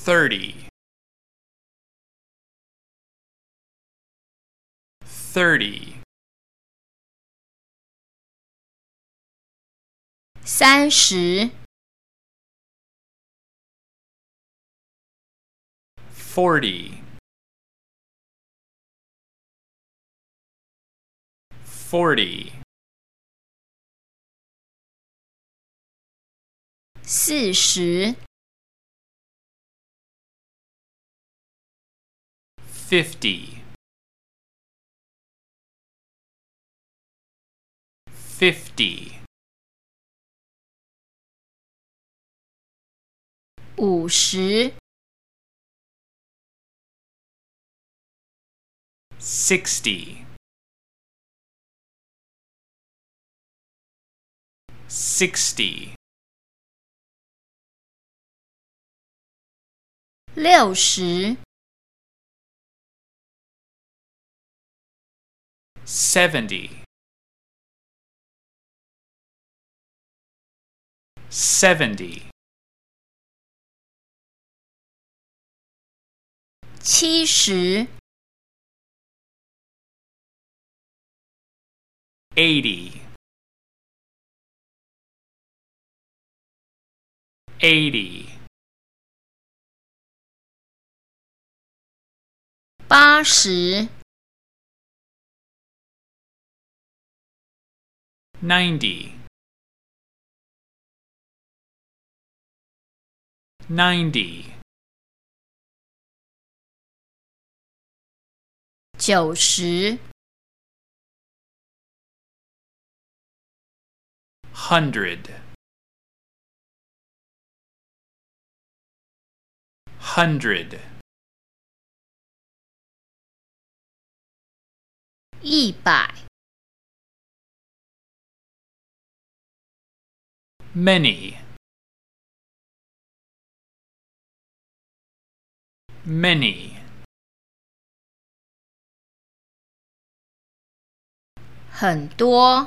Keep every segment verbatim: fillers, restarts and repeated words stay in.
thirty, thirty, 三十 forty, forty, 四十 fifty, fifty, 五十 sixty, sixty, 六十 seventy, seventy, 七十 eighty, eighty, 八十 ninety, ninety, 九十 hundred, hundred, 一百 many, many, 很多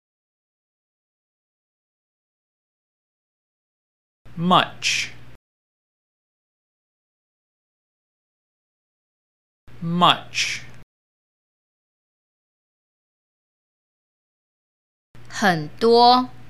much, much, 很多